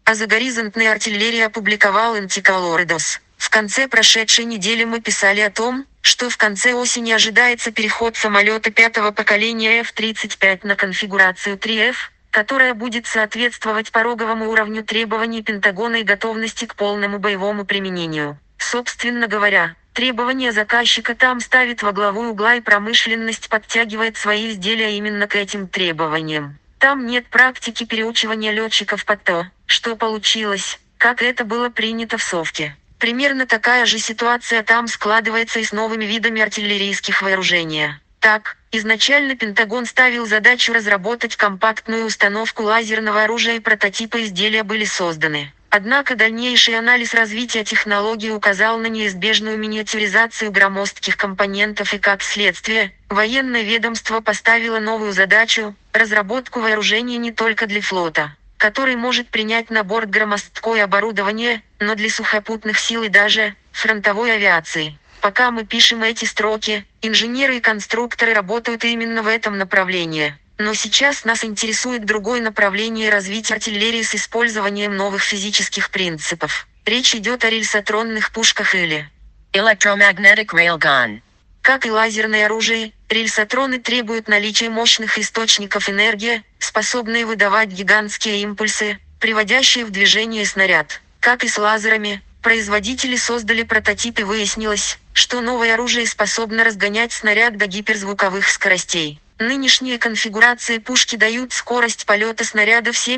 А загоризонтная артиллерия опубликовал Антиколоридос. В конце прошедшей недели мы писали о том, что в конце осени ожидается переход самолета пятого поколения F-35 на конфигурацию 3F, которая будет соответствовать пороговому уровню требований Пентагона и готовности к полному боевому применению. Собственно говоря, требования заказчика там ставит во главу угла, и промышленность подтягивает свои изделия именно к этим требованиям. Там нет практики переучивания летчиков под то, что получилось, как это было принято в софте. Примерно такая же ситуация там складывается и с новыми видами артиллерийских вооружений. Так, изначально Пентагон ставил задачу разработать компактную установку лазерного оружия, и прототипы изделия были созданы. Однако дальнейший анализ развития технологии указал на неизбежную миниатюризацию громоздких компонентов, и как следствие, военное ведомство поставило новую задачу – разработку вооружения не только для флота, который может принять на борт громоздкое оборудование, но для сухопутных сил и даже фронтовой авиации. Пока мы пишем эти строки, инженеры и конструкторы работают именно в этом направлении. Но сейчас нас интересует другое направление развития артиллерии с использованием новых физических принципов. Речь идет о рельсотронных пушках или Electromagnetic Railgun. Как и лазерное оружие, рельсотроны требуют наличия мощных источников энергии, способные выдавать гигантские импульсы, приводящие в движение снаряд. Как и с лазерами, производители создали прототип, и выяснилось, что новое оружие способно разгонять снаряд до гиперзвуковых скоростей. Нынешние конфигурации пушки дают скорость полета снаряда в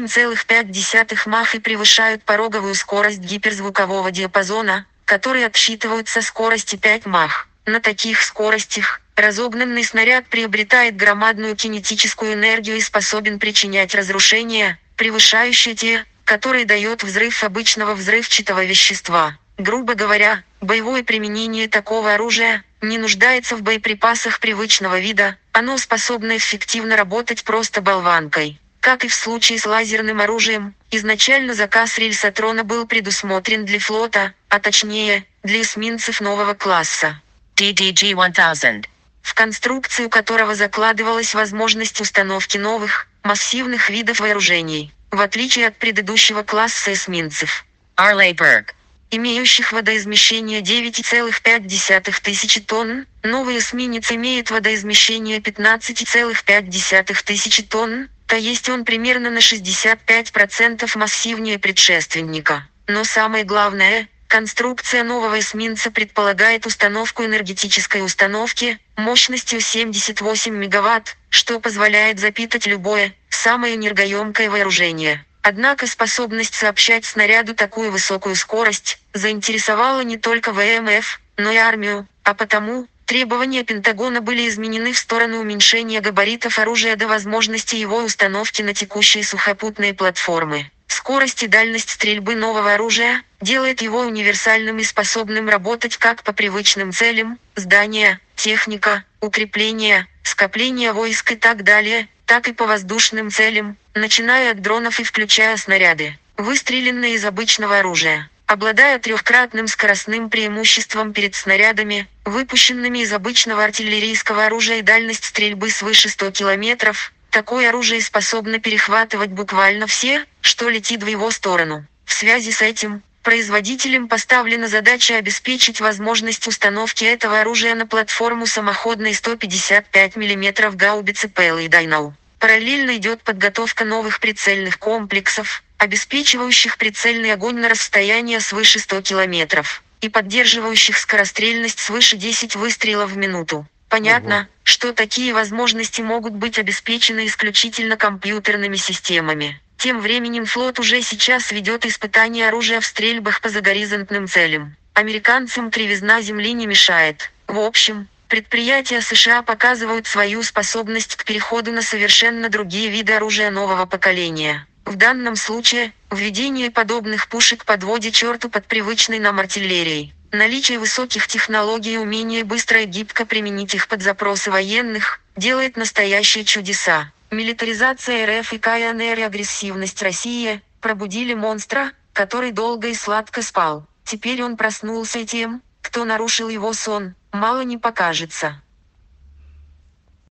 7,5 мах и превышают пороговую скорость гиперзвукового диапазона, который отсчитывают со скорости 5 мах. На таких скоростях разогнанный снаряд приобретает громадную кинетическую энергию и способен причинять разрушения, превышающие те, которые дает взрыв обычного взрывчатого вещества. Грубо говоря, боевое применение такого оружия не нуждается в боеприпасах привычного вида, оно способно эффективно работать просто болванкой. Как и в случае с лазерным оружием, изначально заказ рельсотрона был предусмотрен для флота, а точнее, для эсминцев нового класса DDG-1000, в конструкцию которого закладывалась возможность установки новых, массивных видов вооружений, в отличие от предыдущего класса эсминцев, Arleigh имеющих водоизмещение 9,5 тысячи тонн, новый эсминец имеет водоизмещение 15,5 тысячи тонн, то есть он примерно на 65% массивнее предшественника. Но самое главное, конструкция нового эсминца предполагает установку энергетической установки мощностью 78 мегаватт, что позволяет запитать любое, самое энергоемкое вооружение. Однако способность сообщать снаряду такую высокую скорость заинтересовала не только ВМФ, но и армию, а потому требования Пентагона были изменены в сторону уменьшения габаритов оружия до возможности его установки на текущие сухопутные платформы. Скорость и дальность стрельбы нового оружия делает его универсальным и способным работать как по привычным целям – здания, техника, укрепления, скопления войск и так далее, так и по воздушным целям, начиная от дронов и включая снаряды, выстреленные из обычного оружия. Обладая трехкратным скоростным преимуществом перед снарядами, выпущенными из обычного артиллерийского оружия, и дальность стрельбы свыше 100 километров, такое оружие способно перехватывать буквально все, что летит в его сторону. В связи с этим, производителям поставлена задача обеспечить возможность установки этого оружия на платформу самоходной 155 мм гаубицы Пэлл-Дайнау. Параллельно идет подготовка новых прицельных комплексов, обеспечивающих прицельный огонь на расстояние свыше 100 км, и поддерживающих скорострельность свыше 10 выстрелов в минуту. Понятно, что такие возможности могут быть обеспечены исключительно компьютерными системами. Тем временем флот уже сейчас ведет испытания оружия в стрельбах по загоризонтным целям. Американцам кривизна Земли не мешает. В общем, предприятия США показывают свою способность к переходу на совершенно другие виды оружия нового поколения. В данном случае, введение подобных пушек подводит черту под привычной нам артиллерией. Наличие высоких технологий и умение быстро и гибко применить их под запросы военных делает настоящие чудеса. Милитаризация РФ и КНР и агрессивность России пробудили монстра, который долго и сладко спал. Теперь он проснулся, и тем, кто нарушил его сон, мало не покажется.